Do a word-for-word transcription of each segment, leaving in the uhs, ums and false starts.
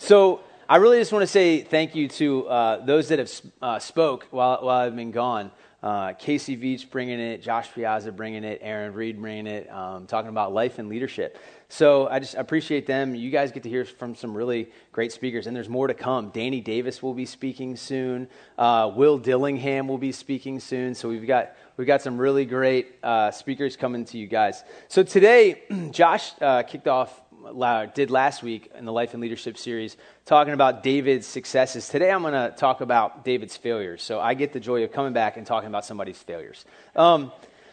So I really just want to say thank you to uh, those that have uh, spoke while while I've been gone. Uh, Casey Veach bringing it, Josh Piazza bringing it, Aaron Reed bringing it, um, talking about life and leadership. So I just appreciate them. You guys get to hear from some really great speakers, and there's more to come. Danny Davis will be speaking soon. Uh, Will Dillingham will be speaking soon. So we've got we've got some really great uh, speakers coming to you guys. So today, Josh uh, kicked off. Did last week in the Life and Leadership series, talking about David's successes. Today I'm going to talk about David's failures. So I get the joy of coming back and talking about somebody's failures. Um,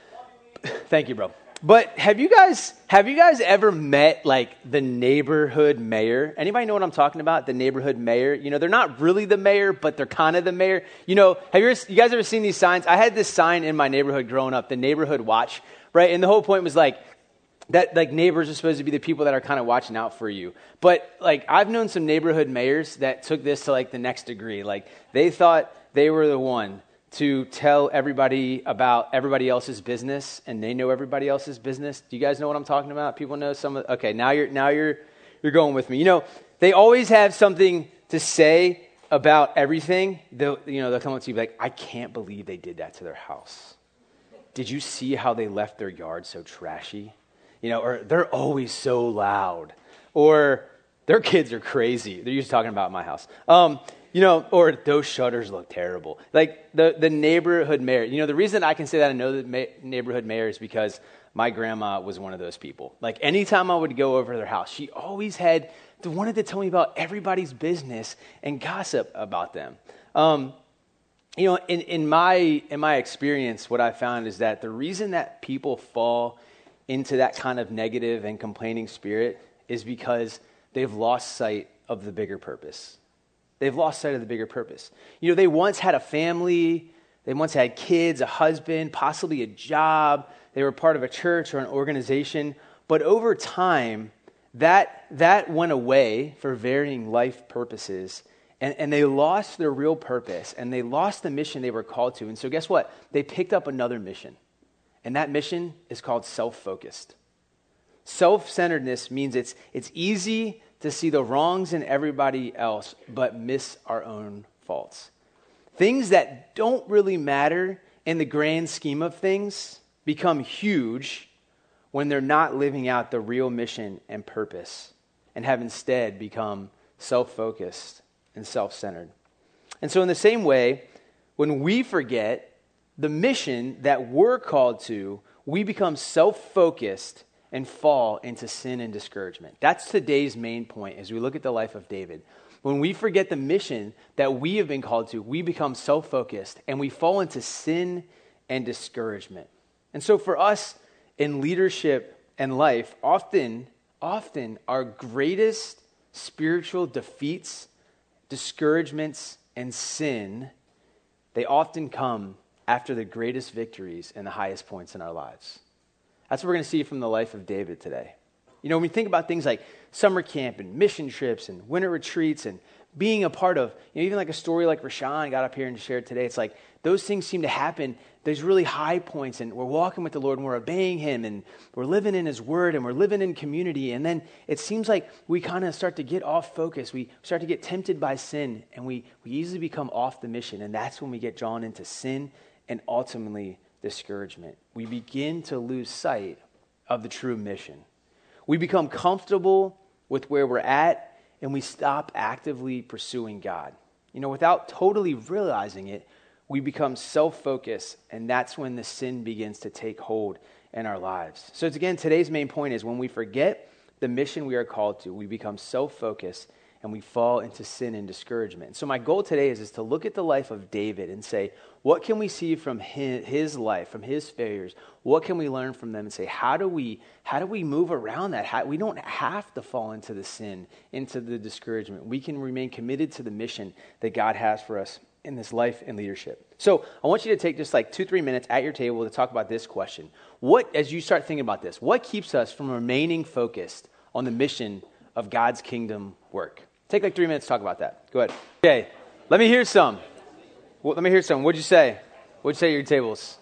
thank you, bro. But have you guys have you guys ever met like the neighborhood mayor? Anybody know what I'm talking about? The neighborhood mayor. You know, they're not really the mayor, but they're kind of the mayor. You know, have you ever, you guys ever seen these signs? I had this sign in my neighborhood growing up, the neighborhood watch, right? And the whole point was like, that like neighbors are supposed to be the people that are kind of watching out for you. But like I've known some neighborhood mayors that took this to like the next degree. Like they thought they were the one to tell everybody about everybody else's business, and they know everybody else's business. Do you guys know what I'm talking about? People know some of, okay, now you're now you're you're going with me. You know, they always have something to say about everything. They'll, you know, they'll come up to you like, I can't believe they did that to their house. Did you see how they left their yard so trashy? You know, or they're always so loud, or their kids are crazy. They're usually talking about my house. Um, you know, or those shutters look terrible. Like the, the neighborhood mayor. You know, the reason I can say that I know the ma- neighborhood mayor is because my grandma was one of those people. Like anytime I would go over to their house, she always had wanted to tell me about everybody's business and gossip about them. Um, you know, in, in my in my experience, what I found is that the reason that people fall into that kind of negative and complaining spirit is because they've lost sight of the bigger purpose. They've lost sight of the bigger purpose. You know, they once had a family, they once had kids, a husband, possibly a job. They were part of a church or an organization. But over time, that that went away for varying life purposes, and, and they lost their real purpose, and they lost the mission they were called to. And so guess what? They picked up another mission. And that mission is called self-focused. Self-centeredness means it's it's easy to see the wrongs in everybody else, but miss our own faults. Things that don't really matter in the grand scheme of things become huge when they're not living out the real mission and purpose, and have instead become self-focused and self-centered. And so in the same way, when we forget the mission that we're called to, we become self-focused and fall into sin and discouragement. That's today's main point as we look at the life of David. When we forget the mission that we have been called to, we become self-focused and we fall into sin and discouragement. And so for us in leadership and life, often, often our greatest spiritual defeats, discouragements, and sin, they often come after the greatest victories and the highest points in our lives. That's what we're going to see from the life of David today. You know, when we think about things like summer camp and mission trips and winter retreats and being a part of, you know, even like a story like Rashawn got up here and shared today, it's like those things seem to happen. There's really high points, and we're walking with the Lord and we're obeying Him and we're living in His Word and we're living in community. And then it seems like we kind of start to get off focus. We start to get tempted by sin, and we, we easily become off the mission. And that's when we get drawn into sin and ultimately discouragement. We begin to lose sight of the true mission. We become comfortable with where we're at, and we stop actively pursuing God. You know, without totally realizing it, we become self-focused, and that's when the sin begins to take hold in our lives. So it's, again, today's main point is when we forget the mission we are called to, we become self-focused and we fall into sin and discouragement. So my goal today is, is to look at the life of David and say, what can we see from his, his life, from his failures? What can we learn from them and say, how do we how do we move around that? How, we don't have to fall into the sin, into the discouragement. We can remain committed to the mission that God has for us in this life and leadership. So I want you to take just like two, three minutes at your table to talk about this question. What, as you start thinking about this, what keeps us from remaining focused on the mission of God's kingdom work? Take like three minutes to talk about that. Go ahead. Okay, let me hear some. Well, let me hear some. What'd you say? What'd you say at your tables?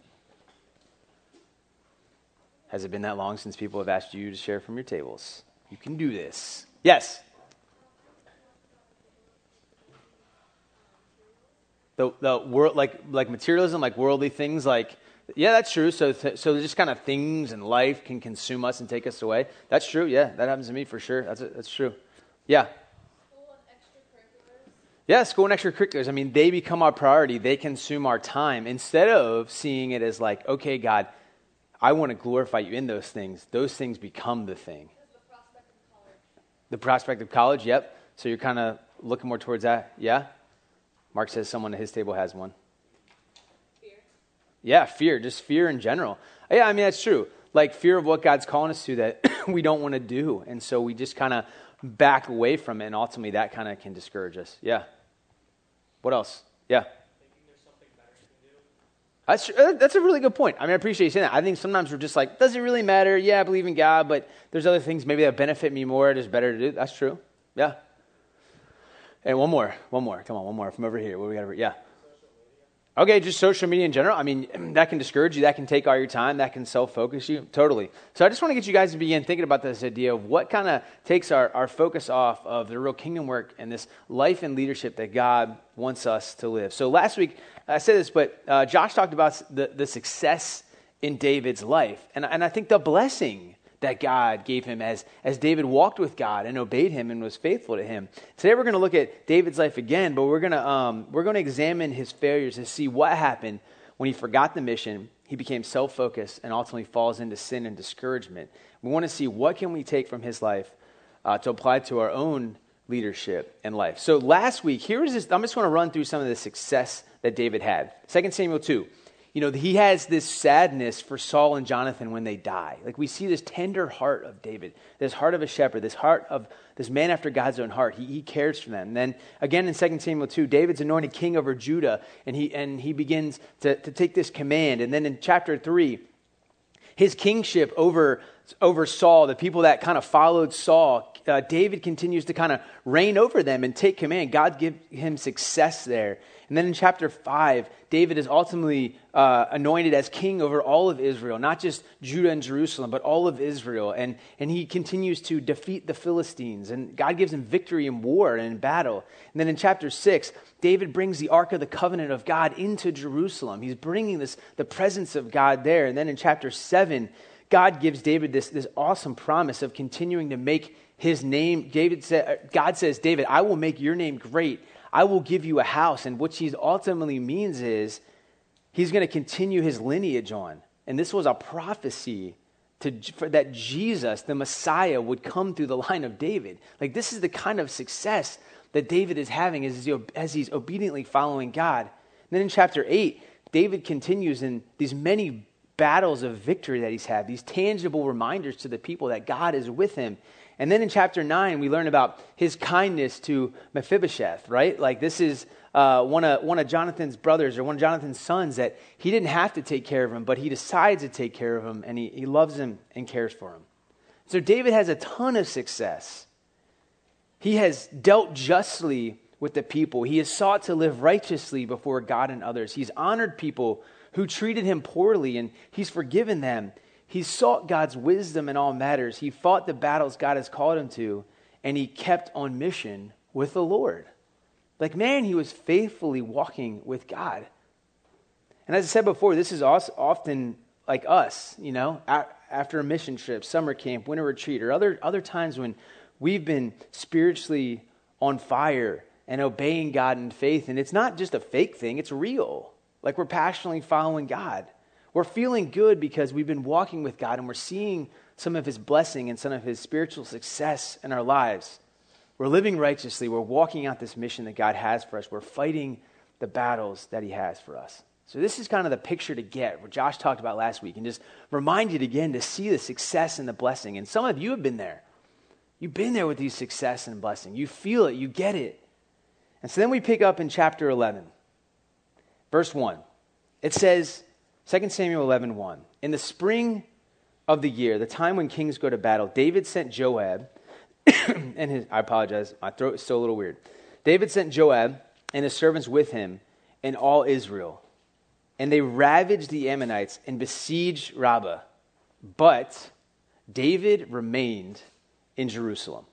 Has it been that long since people have asked you to share from your tables? You can do this. Yes. The the world like like materialism, like worldly things, like yeah, that's true. So th- so just kind of things in life can consume us and take us away. That's true. Yeah, that happens to me for sure. That's that's true. Yeah. School and extracurriculars. Yeah, school and extracurriculars. I mean, they become our priority. They consume our time instead of seeing it as like, okay, God, I want to glorify you in those things. Those things become the thing. Because the prospect of college. The prospect of college. Yep. So you're kind of looking more towards that. Yeah. Mark says someone at his table has one. Fear. Yeah, fear, just fear in general. Yeah, I mean, that's true. Like fear of what God's calling us to that we don't want to do. And so we just kind of back away from it. And ultimately that kind of can discourage us. Yeah. What else? Yeah. Thinking there's something better you can do. That's, uh, that's a really good point. I mean, I appreciate you saying that. I think sometimes we're just like, does it really matter? Yeah, I believe in God, but there's other things maybe that benefit me more. It's better to do. That's true. Yeah. And one more, one more. Come on, one more from over here. What do we got over? Yeah. Okay, just social media in general. I mean, that can discourage you. That can take all your time. That can self-focus you. Totally. So I just want to get you guys to begin thinking about this idea of what kind of takes our, our focus off of the real kingdom work and this life and leadership that God wants us to live. So last week, I said this, but uh, Josh talked about the, the success in David's life. And, and I think the blessing that God gave him as, as David walked with God and obeyed him and was faithful to him. Today we're going to look at David's life again, but we're going to um, we're going to examine his failures to see what happened when he forgot the mission, he became self-focused, and ultimately falls into sin and discouragement. We want to see what can we take from his life uh, to apply to our own leadership and life. So last week, here is this. I'm just going to run through some of the success that David had. Second Samuel two. You know, he has this sadness for Saul and Jonathan when they die. Like we see this tender heart of David, this heart of a shepherd, this heart of this man after God's own heart. He, he cares for them. And then again in Second Samuel two, David's anointed king over Judah, and he and he begins to, to take this command. And then in chapter three, his kingship over, over Saul, the people that kind of followed Saul, uh, David continues to kind of reign over them and take command. God gives him success there. And then in chapter five, David is ultimately uh, anointed as king over all of Israel, not just Judah and Jerusalem, but all of Israel. And, and he continues to defeat the Philistines. And God gives him victory in war and in battle. And then in chapter six, David brings the Ark of the Covenant of God into Jerusalem. He's bringing this the presence of God there. And then in chapter seven, God gives David this, this awesome promise of continuing to make his name. David said, God says, David, I will make your name great. I will give you a house. And what he ultimately means is he's going to continue his lineage on. And this was a prophecy to, for that Jesus, the Messiah, would come through the line of David. Like this is the kind of success that David is having as, he, as he's obediently following God. And then in chapter eight, David continues in these many battles of victory that he's had, these tangible reminders to the people that God is with him. And then in chapter nine, we learn about his kindness to Mephibosheth, right? Like this is uh, one of one of Jonathan's brothers or one of Jonathan's sons that he didn't have to take care of him, but he decides to take care of him, and he, he loves him and cares for him. So David has a ton of success. He has dealt justly with the people. He has sought to live righteously before God and others. He's honored people who treated him poorly, and he's forgiven them. He sought God's wisdom in all matters. He fought the battles God has called him to, and he kept on mission with the Lord. Like, man, he was faithfully walking with God. And as I said before, this is also often like us, you know, after a mission trip, summer camp, winter retreat, or other, other times when we've been spiritually on fire and obeying God in faith. And it's not just a fake thing, it's real. Like we're passionately following God. We're feeling good because we've been walking with God and we're seeing some of his blessing and some of his spiritual success in our lives. We're living righteously. We're walking out this mission that God has for us. We're fighting the battles that he has for us. So this is kind of the picture to get, what Josh talked about last week, and just remind you again to see the success and the blessing. And some of you have been there. You've been there with these success and blessing. You feel it. You get it. And so then we pick up in chapter eleven, verse one. It says, Second Samuel eleven one, in the spring of the year, the time when kings go to battle, David sent Joab and his, I apologize, my throat is still a little weird. David sent Joab and his servants with him and all Israel. And they ravaged the Ammonites and besieged Rabbah. But David remained in Jerusalem.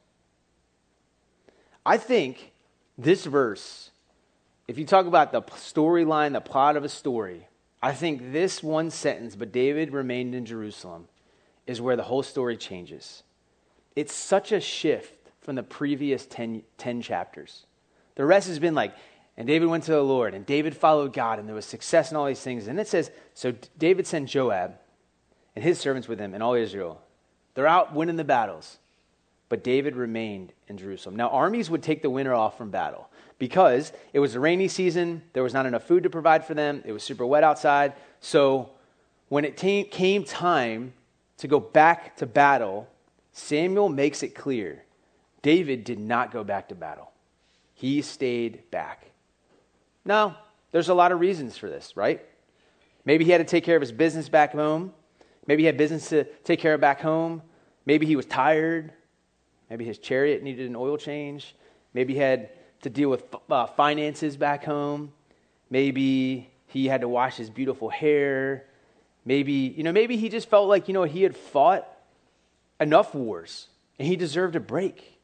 I think this verse, if you talk about the storyline, the plot of a story, I think this one sentence, but David remained in Jerusalem, is where the whole story changes. It's such a shift from the previous ten, ten chapters. The rest has been like, and David went to the Lord, and David followed God, and there was success in all these things. And it says, so David sent Joab and his servants with him and all Israel. They're out winning the battles. But David remained in Jerusalem. Now, armies would take the winter off from battle because it was a rainy season. There was not enough food to provide for them. It was super wet outside. So when it t- came time to go back to battle, Samuel makes it clear David did not go back to battle. He stayed back. Now, there's a lot of reasons for this, right? Maybe he had to take care of his business back home. Maybe he had business to take care of back home. Maybe he was tired. Maybe his chariot needed an oil change. Maybe he had to deal with uh, finances back home. Maybe he had to wash his beautiful hair. Maybe, you know, maybe he just felt like, you know, he had fought enough wars and he deserved a break.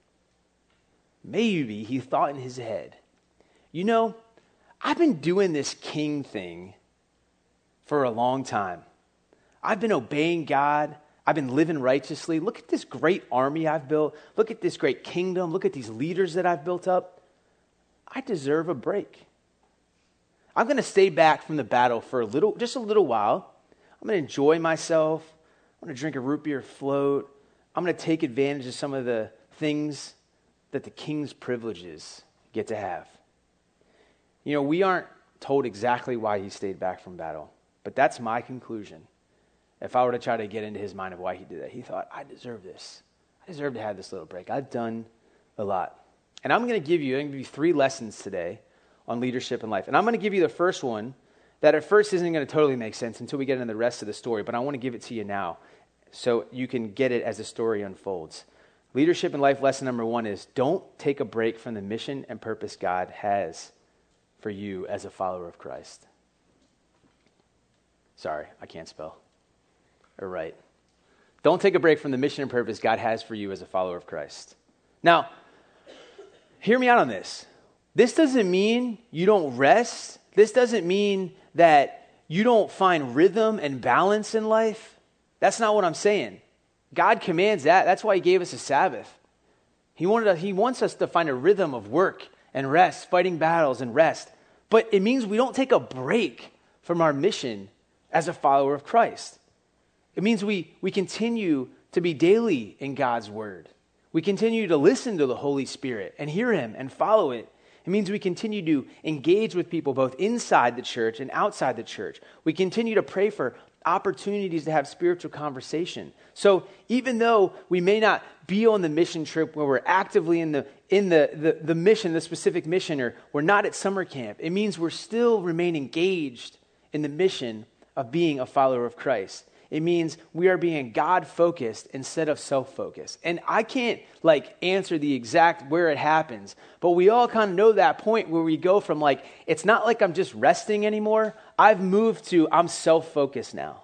Maybe he thought in his head, you know, I've been doing this king thing for a long time. I've been obeying God. I've been living righteously. Look at this great army I've built. Look at this great kingdom. Look at these leaders that I've built up. I deserve a break. I'm going to stay back from the battle for a little, just a little while. I'm going to enjoy myself. I'm going to drink a root beer float. I'm going to take advantage of some of the things that the king's privileges get to have. You know, we aren't told exactly why he stayed back from battle, but that's my conclusion. If I were to try to get into his mind of why he did that, he thought, I deserve this. I deserve to have this little break. I've done a lot. And I'm going to give you, I'm going to give you three lessons today on leadership in life. And I'm going to give you the first one that at first isn't going to totally make sense until we get into the rest of the story, but I want to give it to you now so you can get it as the story unfolds. Leadership in life lesson number one is don't take a break from the mission and purpose God has for you as a follower of Christ. Sorry, I can't spell. Or write. Don't take a break from the mission and purpose God has for you as a follower of Christ. Now, hear me out on this. This doesn't mean you don't rest. This doesn't mean that you don't find rhythm and balance in life. That's not what I'm saying. God commands that. That's why he gave us a Sabbath. He wanted to, he wants us to find a rhythm of work and rest, fighting battles and rest. But it means we don't take a break from our mission as a follower of Christ. It means we, we continue to be daily in God's word. We continue to listen to the Holy Spirit and hear him and follow it. It means we continue to engage with people both inside the church and outside the church. We continue to pray for opportunities to have spiritual conversation. So even though we may not be on the mission trip where we're actively in the in the, the, the mission, the specific mission, or we're not at summer camp, it means we're still remain engaged in the mission of being a follower of Christ. It means we are being God-focused instead of self-focused. And I can't like answer the exact where it happens, but we all kind of know that point where we go from like, it's not like I'm just resting anymore. I've moved to I'm self-focused now.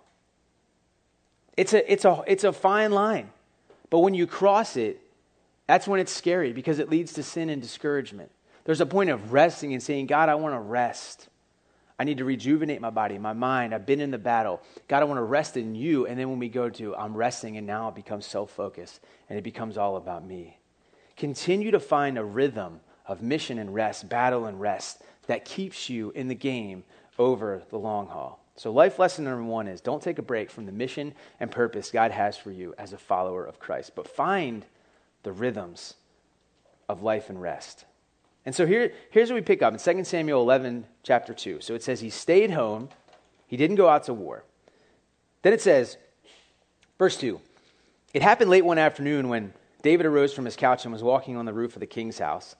It's a, it's a, it's a fine line. But when you cross it, that's when it's scary because it leads to sin and discouragement. There's a point of resting and saying, God, I want to rest. I need to rejuvenate my body, my mind. I've been in the battle. God, I want to rest in you. And then when we go to, I'm resting, and now it becomes self-focused, and it becomes all about me. Continue to find a rhythm of mission and rest, battle and rest, that keeps you in the game over the long haul. So life lesson number one is don't take a break from the mission and purpose God has for you as a follower of Christ, but find the rhythms of life and rest. And so here, here's what we pick up in Second Samuel eleven, chapter two. So it says he stayed home. He didn't go out to war. Then it says, verse two, it happened late one afternoon when David arose from his couch and was walking on the roof of the king's house.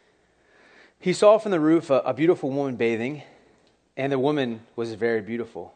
He saw from the roof a, a beautiful woman bathing, and the woman was very beautiful.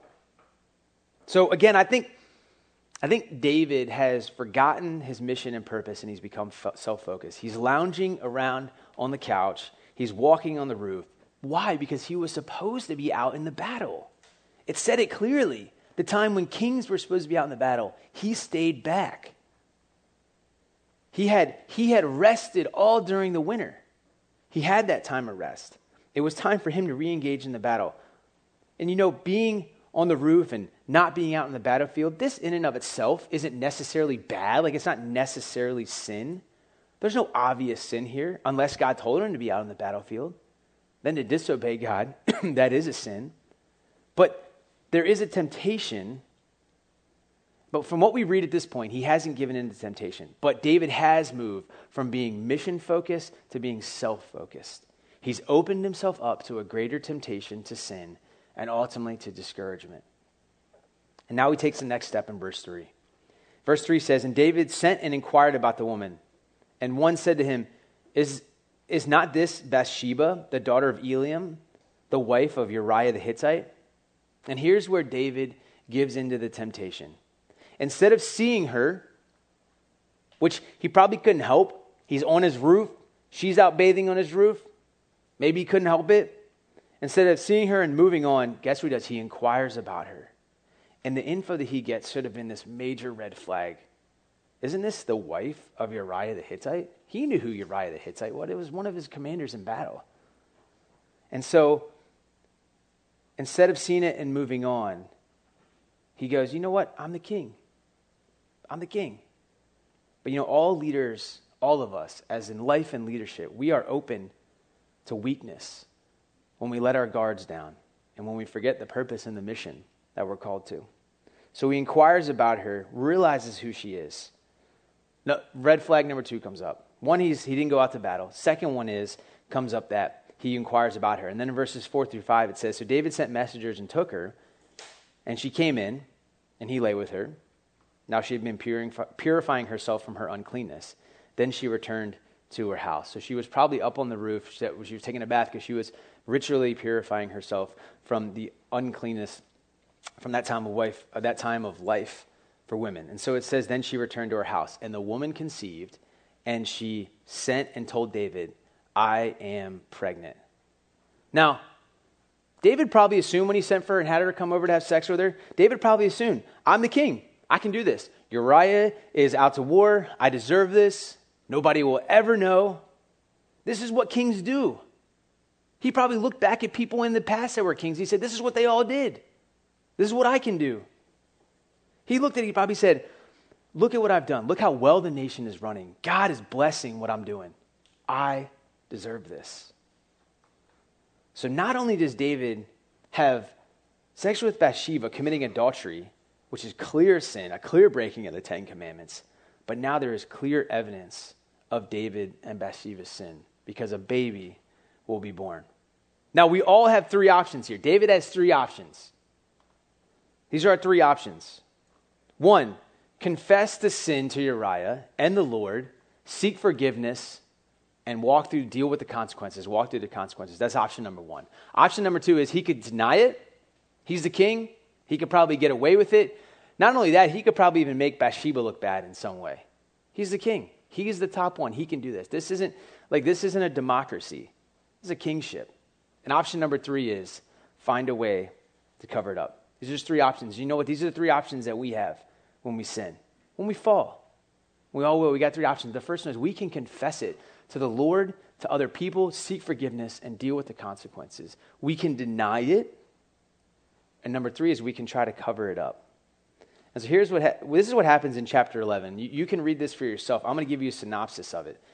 So again, I think I think David has forgotten his mission and purpose, and he's become self-focused. He's lounging around on the couch. He's walking on the roof. Why? Because he was supposed to be out in the battle. It said it clearly. The time when kings were supposed to be out in the battle, he stayed back. He had, he had rested all during the winter. He had that time of rest. It was time for him to re-engage in the battle. And you know, being on the roof and not being out in the battlefield, this in and of itself isn't necessarily bad. Like, it's not necessarily sin. There's no obvious sin here, unless God told him to be out on the battlefield. Then to disobey God, that is a sin. But there is a temptation. But from what we read at this point, he hasn't given in to temptation. But David has moved from being mission-focused to being self-focused. He's opened himself up to a greater temptation to sin and ultimately to discouragement. And now he takes the next step in verse three. Verse three says, "And David sent and inquired about the woman. And one said to him, Is, is not this Bathsheba, the daughter of Eliam, the wife of Uriah the Hittite?" And here's where David gives into the temptation. Instead of seeing her, which he probably couldn't help, he's on his roof, she's out bathing on his roof, maybe he couldn't help it. Instead of seeing her and moving on, guess what he does? He inquires about her. And the info that he gets should have been this major red flag. Isn't this the wife of Uriah the Hittite? He knew who Uriah the Hittite was. It was one of his commanders in battle. And so, instead of seeing it and moving on, he goes, you know what? I'm the king. I'm the king. But you know, all leaders, all of us, as in life and leadership, we are open to weakness when we let our guards down and when we forget the purpose and the mission that we're called to. So he inquires about her, realizes who she is. No, red flag number two comes up. One, he's, he didn't go out to battle. Second one is, comes up that he inquires about her. And then in verses four through five, it says, "So David sent messengers and took her, and she came in, and he lay with her. Now she had been purifying herself from her uncleanness. Then she returned to her house." So she was probably up on the roof. She was taking a bath because she was ritually purifying herself from the uncleanness from that time of life, uh, that time of life for women. And so it says, then she returned to her house, and the woman conceived, and she sent and told David, "I am pregnant." Now, David probably assumed when he sent for her and had her come over to have sex with her, David probably assumed, I'm the king. I can do this. Uriah is out to war. I deserve this. Nobody will ever know. This is what kings do. He probably looked back at people in the past that were kings. He said, this is what they all did. This is what I can do. He looked at it, he probably said, look at what I've done. Look how well the nation is running. God is blessing what I'm doing. I deserve this. So not only does David have sex with Bathsheba, committing adultery, which is clear sin, a clear breaking of the Ten Commandments, but now there is clear evidence of David and Bathsheba's sin because a baby will be born. Now, we all have three options here. David has three options. These are our three options. One, confess the sin to Uriah and the Lord, seek forgiveness, and walk through, deal with the consequences, walk through the consequences. That's option number one. Option number two is he could deny it. He's the king. He could probably get away with it. Not only that, he could probably even make Bathsheba look bad in some way. He's the king. He's the top one. He can do this. This isn't like this isn't a democracy. This is a kingship. And option number three is find a way to cover it up. These are just three options. You know what? These are the three options that we have when we sin. When we fall. We all will. We got three options. The first one is we can confess it to the Lord, to other people, seek forgiveness, and deal with the consequences. We can deny it. And number three is we can try to cover it up. And so here's what, ha- this is what happens in chapter eleven. You, you can read this for yourself. I'm going to give you a synopsis of it.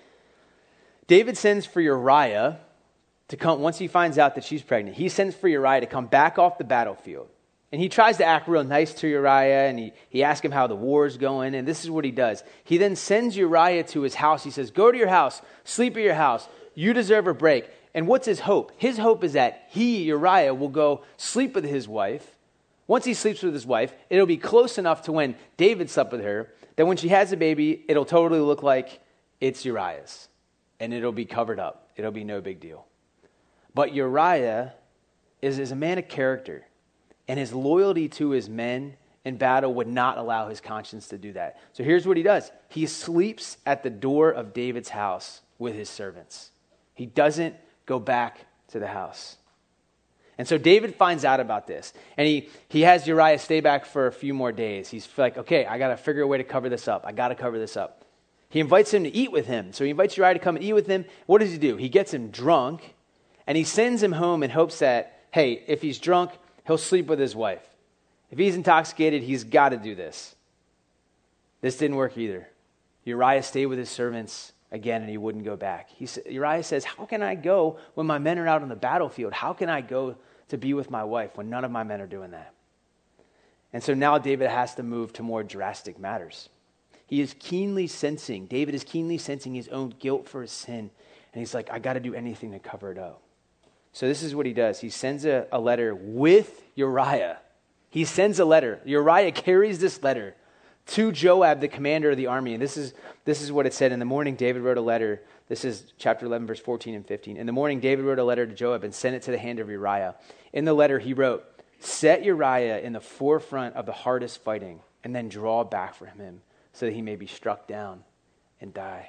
David sends for Uriah to come, once he finds out that she's pregnant, he sends for Uriah to come back off the battlefield. And he tries to act real nice to Uriah, and he, he asks him how the war's going, and this is what he does. He then sends Uriah to his house. He says, go to your house, sleep at your house. You deserve a break. And what's his hope? His hope is that he, Uriah, will go sleep with his wife. Once he sleeps with his wife, it'll be close enough to when David slept with her, that when she has a baby, it'll totally look like it's Uriah's. And it'll be covered up. It'll be no big deal. But Uriah is, is a man of character. And his loyalty to his men in battle would not allow his conscience to do that. So here's what he does. He sleeps at the door of David's house with his servants. He doesn't go back to the house. And so David finds out about this. And he, he has Uriah stay back for a few more days. He's like, okay, I got to figure a way to cover this up. I got to cover this up. He invites him to eat with him. So he invites Uriah to come and eat with him. What does he do? He gets him drunk, and he sends him home in hopes that, hey, if he's drunk, he'll sleep with his wife. If he's intoxicated, he's got to do this. This didn't work either. Uriah stayed with his servants again, and he wouldn't go back. He, Uriah says, how can I go when my men are out on the battlefield? How can I go to be with my wife when none of my men are doing that? And so now David has to move to more drastic matters. He is keenly sensing, David is keenly sensing his own guilt for his sin. And he's like, I got to do anything to cover it up. So this is what he does. He sends a, a letter with Uriah. He sends a letter. Uriah carries this letter to Joab, the commander of the army. And this is, this is what it said. In the morning, David wrote a letter. This is chapter eleven, verse fourteen and fifteen. In the morning, David wrote a letter to Joab and sent it to the hand of Uriah. In the letter, he wrote, set Uriah in the forefront of the hardest fighting, and then draw back from him, so that he may be struck down and die.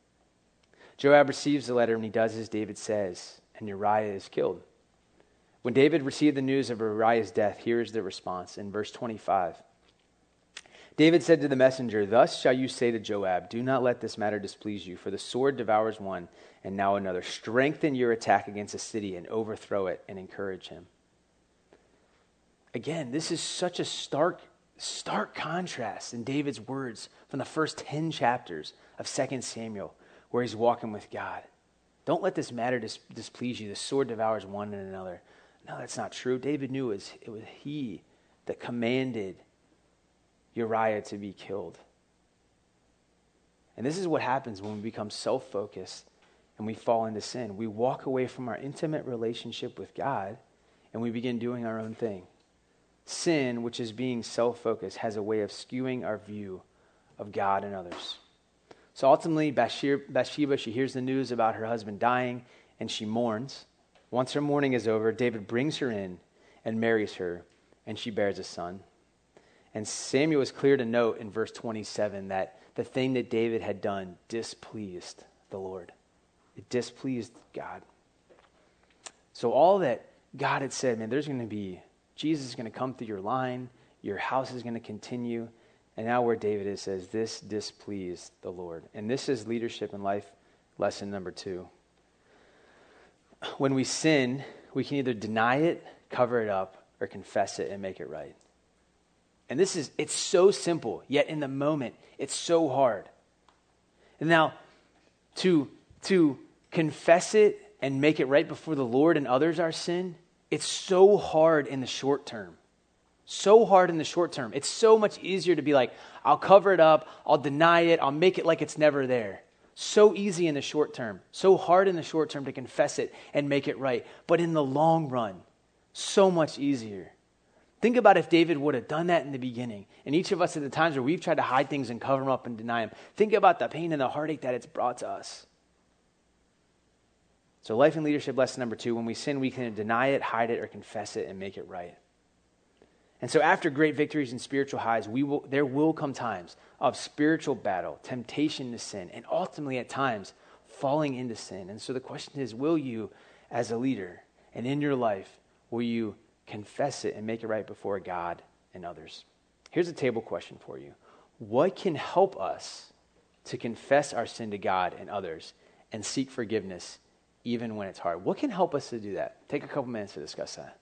Joab receives the letter, and he does as David says, and Uriah is killed. When David received the news of Uriah's death, here is the response in verse twenty-five. David said to the messenger, thus shall you say to Joab, do not let this matter displease you, for the sword devours one, and now another. Strengthen your attack against a city and overthrow it, and encourage him. Again, this is such a stark Stark contrast in David's words from the first ten chapters of Second Samuel, where he's walking with God. Don't let this matter dis- displease you. The sword devours one and another. No, that's not true. David knew it was, it was he that commanded Uriah to be killed. And this is what happens when we become self-focused and we fall into sin. We walk away from our intimate relationship with God and we begin doing our own thing. Sin, which is being self-focused, has a way of skewing our view of God and others. So ultimately, Bathsheba, she hears the news about her husband dying, and she mourns. Once her mourning is over, David brings her in and marries her, and she bears a son. And Samuel is clear to note in verse twenty-seven that the thing that David had done displeased the Lord. It displeased God. So all that God had said, man, there's going to be Jesus is going to come through your line. Your house is going to continue. And now where David is says, this displeased the Lord. And this is leadership in life lesson number two. When we sin, we can either deny it, cover it up, or confess it and make it right. And this is, it's so simple, yet in the moment, it's so hard. And now, to, to confess it and make it right before the Lord and others our sin, it's so hard in the short term. So hard in the short term. It's so much easier to be like, I'll cover it up, I'll deny it, I'll make it like it's never there. So easy in the short term. So hard in the short term to confess it and make it right. But in the long run, so much easier. Think about if David would have done that in the beginning. And each of us at the times where we've tried to hide things and cover them up and deny them. Think about the pain and the heartache that it's brought to us. So life and leadership lesson number two, when we sin, we can deny it, hide it, or confess it and make it right. And so after great victories and spiritual highs, we will there will come times of spiritual battle, temptation to sin, and ultimately at times falling into sin. And so the question is, will you as a leader and in your life, will you confess it and make it right before God and others? Here's a table question for you. What can help us to confess our sin to God and others and seek forgiveness even when it's hard? What can help us to do that? Take a couple minutes to discuss that.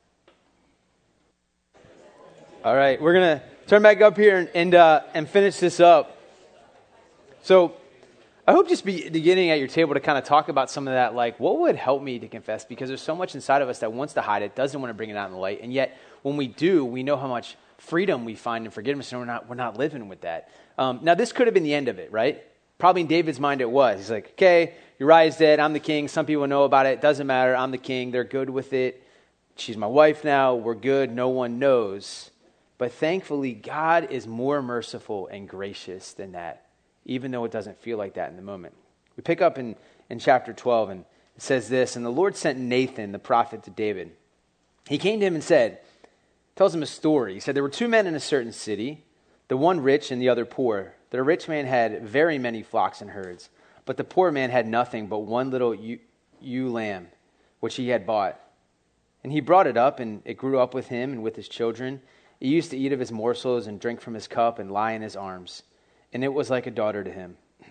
All right, we're going to turn back up here and and, uh, and finish this up. So I hope just be beginning at your table to kind of talk about some of that, like what would help me to confess? Because there's so much inside of us that wants to hide it, doesn't want to bring it out in the light. And yet when we do, we know how much freedom we find in forgiveness, and we're not, we're not living with that. Um, now, this could have been the end of it, right? Probably in David's mind it was. He's like, okay, Uriah's dead, I'm the king. Some people know about it. Doesn't matter. I'm the king. They're good with it. She's my wife now. We're good. No one knows. But thankfully, God is more merciful and gracious than that, even though it doesn't feel like that in the moment. We pick up in, in chapter twelve, and it says this, and the Lord sent Nathan, the prophet, to David. He came to him and said, tells him a story. He said, there were two men in a certain city, the one rich and the other poor. The rich man had very many flocks and herds, but the poor man had nothing but one little ewe, ewe lamb, which he had bought. And he brought it up, and it grew up with him and with his children. He used to eat of his morsels and drink from his cup and lie in his arms. And it was like a daughter to him.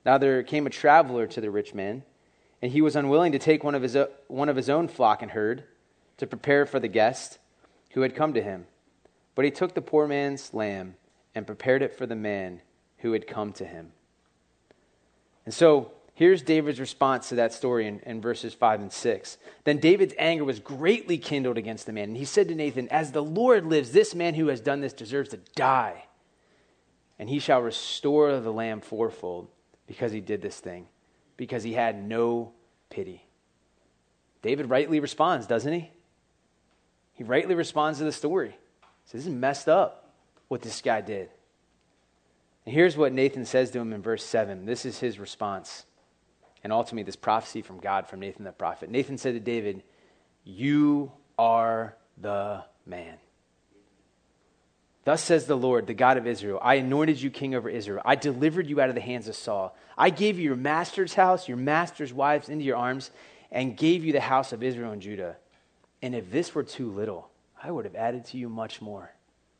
Now there came a traveler to the rich man, and he was unwilling to take one of his, o- one of his own flock and herd to prepare for the guest who had come to him. But he took the poor man's lamb and prepared it for the man who had come to him. And so here's David's response to that story in, in verses five and six. Then David's anger was greatly kindled against the man, and he said to Nathan, "As the Lord lives, this man who has done this deserves to die. And he shall restore the lamb fourfold because he did this thing, because he had no pity." David rightly responds, doesn't he? He rightly responds to the story. He says, this is messed up what this guy did. And here's what Nathan says to him in verse seven. This is his response. And ultimately, this prophecy from God, from Nathan the prophet. Nathan said to David, "You are the man. Thus says the Lord, the God of Israel, I anointed you king over Israel. I delivered you out of the hands of Saul. I gave you your master's house, your master's wives into your arms, and gave you the house of Israel and Judah. And if this were too little, I would have added to you much more.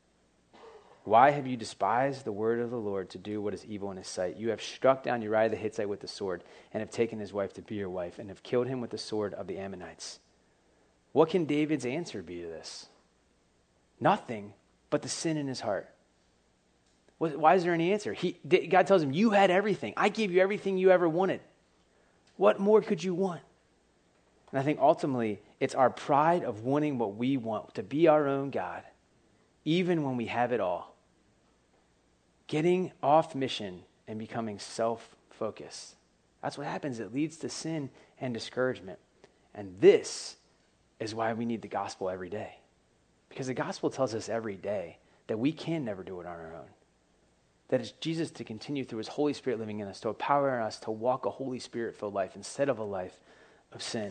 Why have you despised the word of the Lord to do what is evil in his sight? You have struck down Uriah the Hittite with the sword, and have taken his wife to be your wife, and have killed him with the sword of the Ammonites." What can David's answer be to this? Nothing but the sin in his heart. Why is there any answer? He, God tells him, you had everything. I gave you everything you ever wanted. What more could you want? And I think ultimately, it's our pride of wanting what we want, to be our own God, even when we have it all. Getting off mission and becoming self-focused. That's what happens. It leads to sin and discouragement. And this is why we need the gospel every day. Because the gospel tells us every day that we can never do it on our own. That it's Jesus to continue through his Holy Spirit living in us, to empower us to walk a Holy Spirit-filled life instead of a life of sin.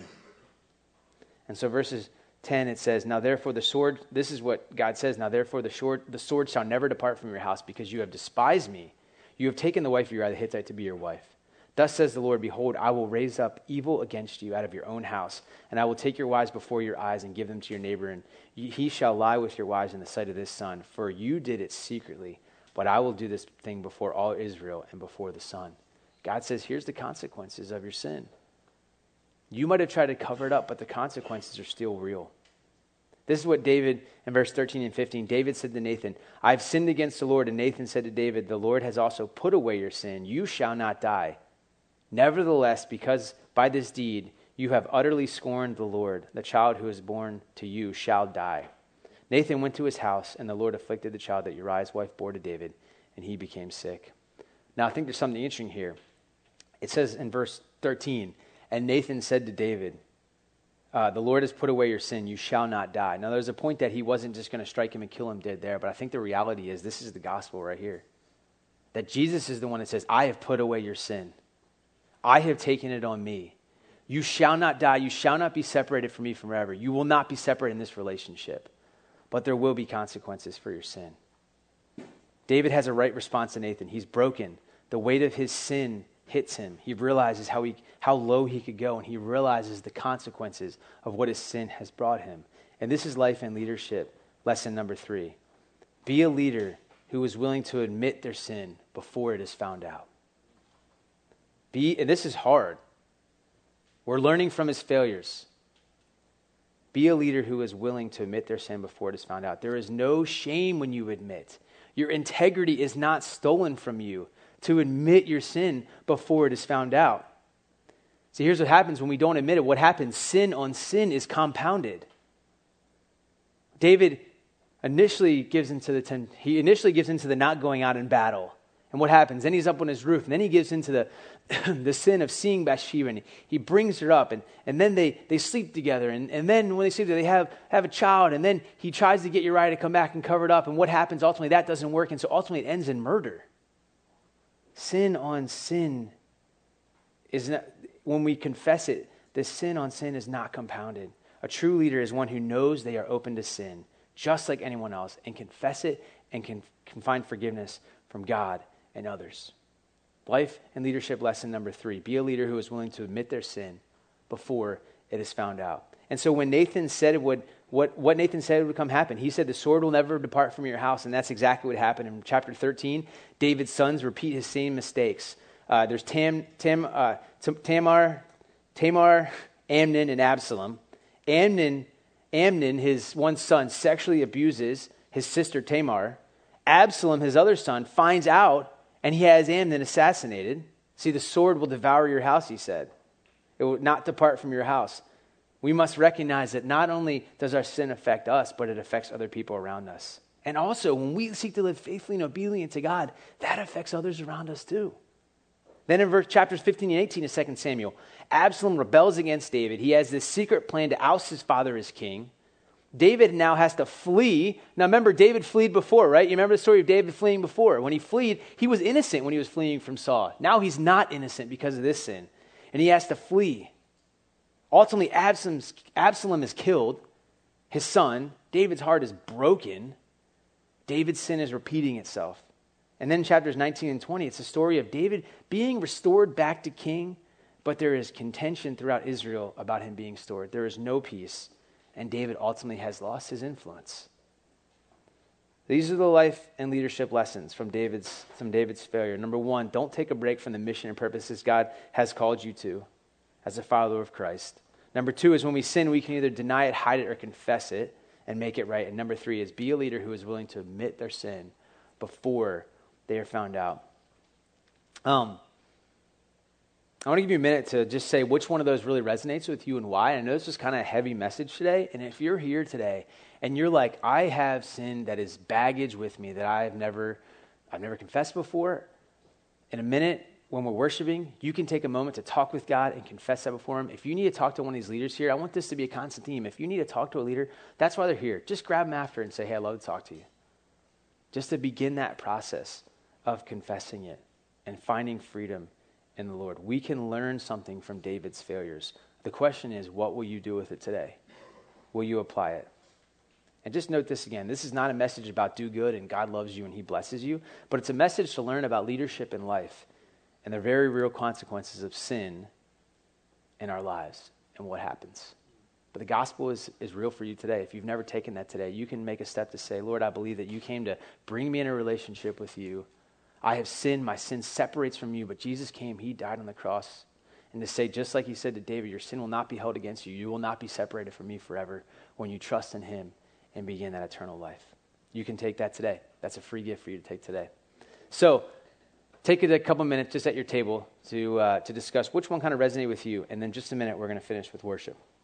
And so verses ten, it says, "Now therefore the sword," this is what God says, "Now therefore the sword, the sword shall never depart from your house, because you have despised me. You have taken the wife of Uriah the Hittite to be your wife. Thus says the Lord, behold, I will raise up evil against you out of your own house, and I will take your wives before your eyes and give them to your neighbor, and he shall lie with your wives in the sight of this sun. For you did it secretly, but I will do this thing before all Israel and before the sun." God says, here's the consequences of your sin. You might have tried to cover it up, but the consequences are still real. This is what David, in verse thirteen and fifteen, David said to Nathan, "I have sinned against the Lord." And Nathan said to David, "The Lord has also put away your sin. You shall not die. Nevertheless, because by this deed you have utterly scorned the Lord, the child who is born to you shall die." Nathan went to his house, and the Lord afflicted the child that Uriah's wife bore to David, and he became sick. Now, I think there's something interesting here. It says in verse thirteen, "And Nathan said to David, uh, the Lord has put away your sin, you shall not die." Now, there's a point that he wasn't just going to strike him and kill him dead there, but I think the reality is this is the gospel right here. That Jesus is the one that says, I have put away your sin. I have taken it on me. You shall not die. You shall not be separated from me forever. You will not be separated in this relationship, but there will be consequences for your sin. David has a right response to Nathan. He's broken. The weight of his sin hits him. He realizes how he how low he could go, and he realizes the consequences of what his sin has brought him. And this is life and leadership. Lesson number three. Be a leader who is willing to admit their sin before it is found out. Be, and this is hard. We're learning from his failures. Be a leader who is willing to admit their sin before it is found out. There is no shame when you admit. Your integrity is not stolen from you to admit your sin before it is found out. See, here's what happens when we don't admit it. What happens? Sin on sin is compounded. David initially gives into the ten, he initially gives into the not going out in battle. And what happens? Then he's up on his roof, and then he gives into the the sin of seeing Bathsheba, and he brings her up, and, and then they, they sleep together, and, and then when they sleep together, they have, have a child, and then he tries to get Uriah to come back and cover it up, and what happens? Ultimately, that doesn't work, and so ultimately it ends in murder. Sin on sin is not, when we confess it, the sin on sin is not compounded. A true leader is one who knows they are open to sin, just like anyone else, and confess it and can, can find forgiveness from God and others. Life and leadership lesson number three. Be a leader who is willing to admit their sin before it is found out. And so when Nathan said it would, what, what Nathan said would come happen, he said the sword will never depart from your house, and that's exactly what happened. In chapter thirteen, David's sons repeat his same mistakes Uh, there's Tam, Tam, uh, Tam- Tamar, Tamar, Amnon, and Absalom. Amnon, Amnon, his one son, sexually abuses his sister Tamar. Absalom, his other son, finds out, and he has Amnon assassinated. See, the sword will devour your house, he said. It will not depart from your house. We must recognize that not only does our sin affect us, but it affects other people around us. And also, when we seek to live faithfully and obedient to God, that affects others around us too. Then in verse chapters fifteen and eighteen of Second Samuel, Absalom rebels against David. He has this secret plan to oust his father as king. David now has to flee. Now remember, David fled before, right? You remember the story of David fleeing before. When he fled, he was innocent when he was fleeing from Saul. Now he's not innocent because of this sin. And he has to flee. Ultimately, Absalom's, Absalom is killed. His son, David's heart is broken. David's sin is repeating itself. And then in chapters nineteen and twenty, it's a story of David being restored back to king, but there is contention throughout Israel about him being restored. There is no peace, and David ultimately has lost his influence. These are the life and leadership lessons from David's, from David's failure. Number one, don't take a break from the mission and purposes God has called you to as a follower of Christ. Number two is when we sin, we can either deny it, hide it, or confess it and make it right. And number three is be a leader who is willing to admit their sin before they are found out. Um, I want to give you a minute to just say which one of those really resonates with you and why. I know this was kind of a heavy message today, and if you're here today and you're like, I have sin that is baggage with me that I've never, I've never confessed before, in a minute when we're worshiping, you can take a moment to talk with God and confess that before Him. If you need to talk to one of these leaders here, I want this to be a constant theme. If you need to talk to a leader, that's why they're here. Just grab them after and say, hey, I'd love to talk to you. Just to begin that process of confessing it and finding freedom in the Lord. We can learn something from David's failures. The question is, what will you do with it today? Will you apply it? And just note this again. This is not a message about do good and God loves you and He blesses you, but it's a message to learn about leadership in life and the very real consequences of sin in our lives and what happens. But the gospel is, is real for you today. If you've never taken that today, you can make a step to say, Lord, I believe that you came to bring me in a relationship with you. I have sinned. My sin separates from you, but Jesus came. He died on the cross. And to say, just like He said to David, your sin will not be held against you. You will not be separated from me forever when you trust in Him and begin that eternal life. You can take that today. That's a free gift for you to take today. So take a couple minutes just at your table to uh, to discuss which one kind of resonated with you. And then just a minute, we're going to finish with worship.